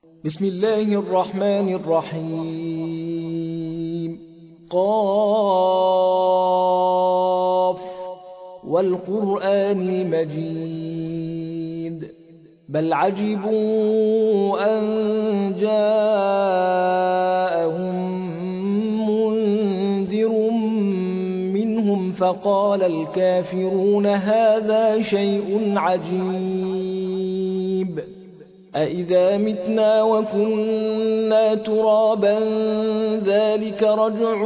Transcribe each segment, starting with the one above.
بسم الله الرحمن الرحيم. قاف والقرآن المجيد بل عجبوا أن جاءهم منذر منهم فقال الكافرون هذا شيء عجيب أإذا متنا وكنا ترابا ذلك رجع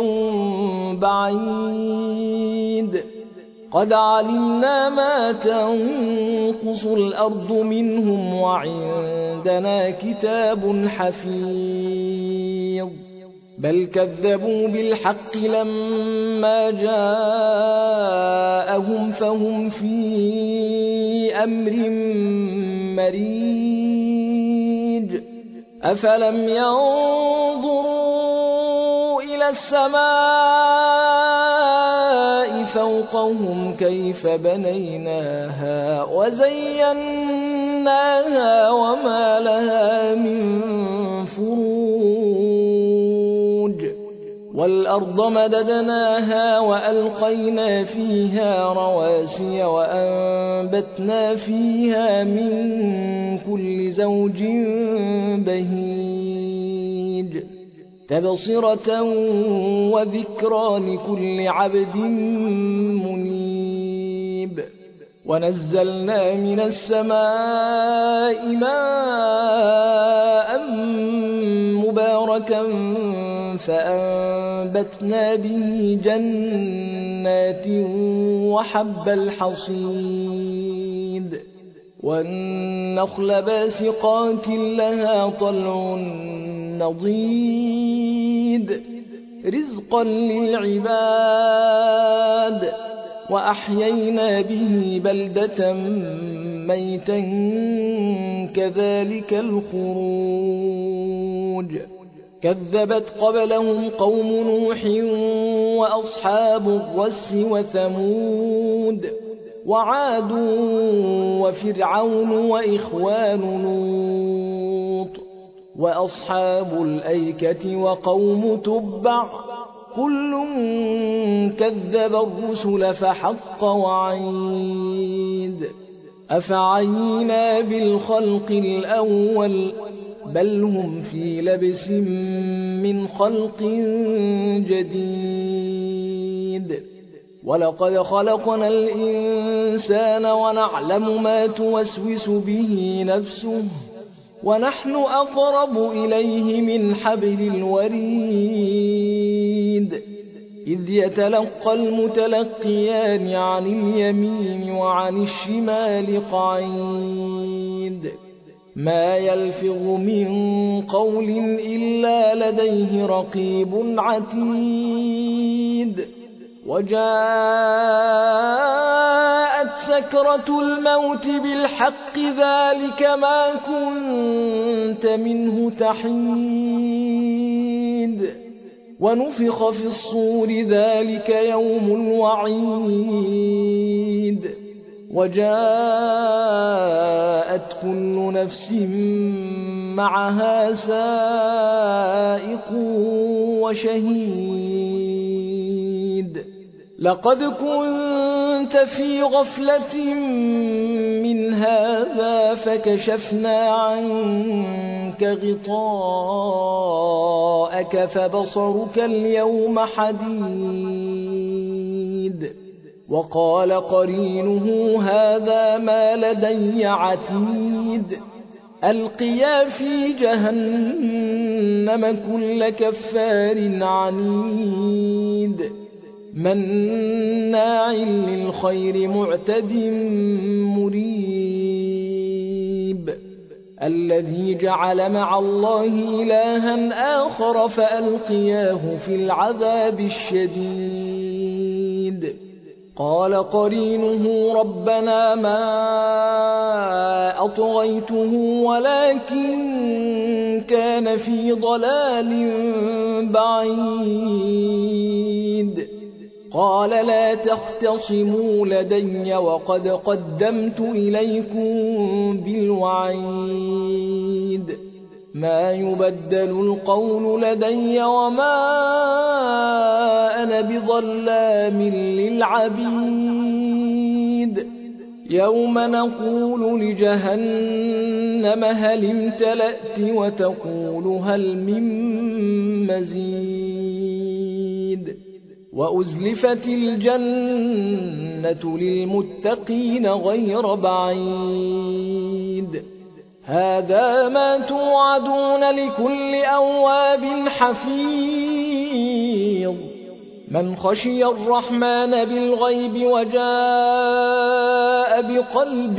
بعيد قد علمنا ما تنقص الأرض منهم وعندنا كتاب حفيظ بل كذبوا بالحق لما جاءهم فهم في أمر مريج أفلم ينظروا إلى السماء فوقهم كيف بنيناها وزيناها وما لها من فروج والأرض مددناها وألقينا فيها رواسي وأنبتنا فيها من كل زوج بهيج تبصرة وذكرى لكل عبد منيب ونزلنا من السماء ماء مباركا فأنبتنا به جنات وحب الحصيد والنخل باسقات لها طلع نضيد رزقا للعباد وأحيينا به بلدة ميتا كذلك الخروج كذبت قبلهم قوم نوح وأصحاب الرس وثمود وعاد وفرعون وإخوان لوط وأصحاب الأيكة وقوم تبع كل كذب الرسل فحق وعيد أفعينا بالخلق الأول بل هم في لبس من خلق جديد ولقد خلقنا الإنسان ونعلم ما توسوس به نفسه ونحن أقرب إليه من حبل الوريد إذ يتلقى المتلقيان عن اليمين وعن الشمال قعيد ما يلفظ من قول إلا لديه رقيب عتيد وجاءت سكرة الموت بالحق ذلك ما كنت منه تحيد ونفخ في الصور ذلك يوم الوعيد وجاءت كل نفس معها سائق وشهيد لقد كنت في غفلة من هذا فكشفنا عنك غطاءك فبصرك اليوم حديد وقال قرينه هذا ما لدي عتيد ألقيا في جهنم كل كفار عنيد مناع للخير معتد مريب الذي جعل مع الله إلها آخر فألقياه في العذاب الشديد قال قرينه ربنا ما أطغيته ولكن كان في ضلال بعيد قال لا تختصموا لدي وقد قدمت إليكم بالوعيد ما يبدل القول لدي وما أنا بظلام للعبيد يوم نقول لجهنم هل امتلأت وتقول هل من مزيد وأزلفت الجنة للمتقين غير بعيد هذا ما توعدون لكل أواب حفيظ من خشي الرحمن بالغيب وجاء بقلب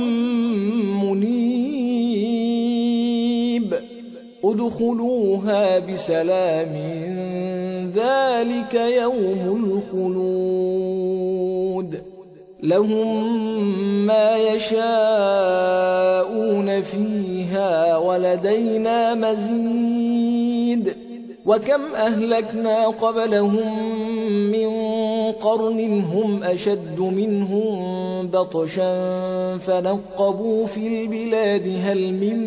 منيب ادخلوها بسلام ذلك يوم الخلود لهم ما يشاءون فيها ولدينا مزيد وكم أهلكنا قبلهم من قرن هم أشد منهم بطشا فنقبوا في البلاد هل من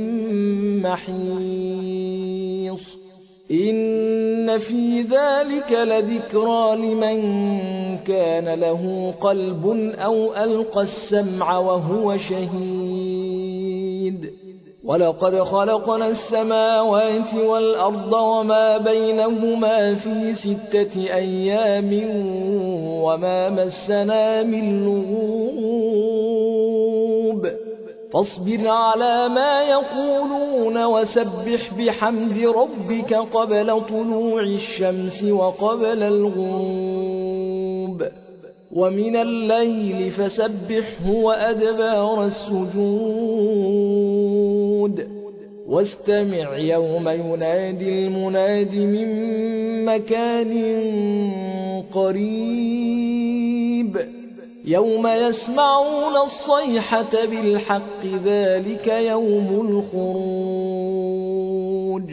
محيص إن في ذلك لذكرى لمن كان له قلب أو ألقى السمع وهو شهيد ولقد خلقنا السماوات والأرض وما بينهما في 6 أيام وما مسنا من لغوب فاصبر على ما يقولون وسبح بحمد ربك قبل طلوع الشمس وقبل الغروب ومن الليل فسبحه وأدبار السجود واستمع يوم ينادي المناد من مكان قريب يوم يسمعون الصيحة بالحق ذلك يوم الخروج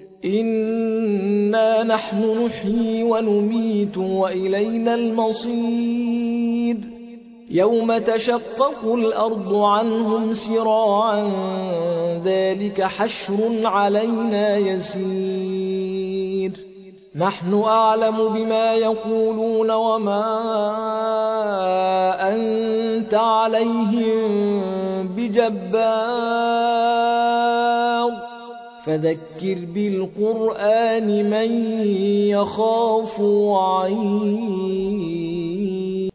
إنا نحن نحيي ونميت وإلينا المصير يوم تشقق الأرض عنهم سراعا ذلك حشر علينا يسير نحن أعلم بما يقولون وما أنت عليهم بجبار فذكر بالقرآن من يخاف وعيد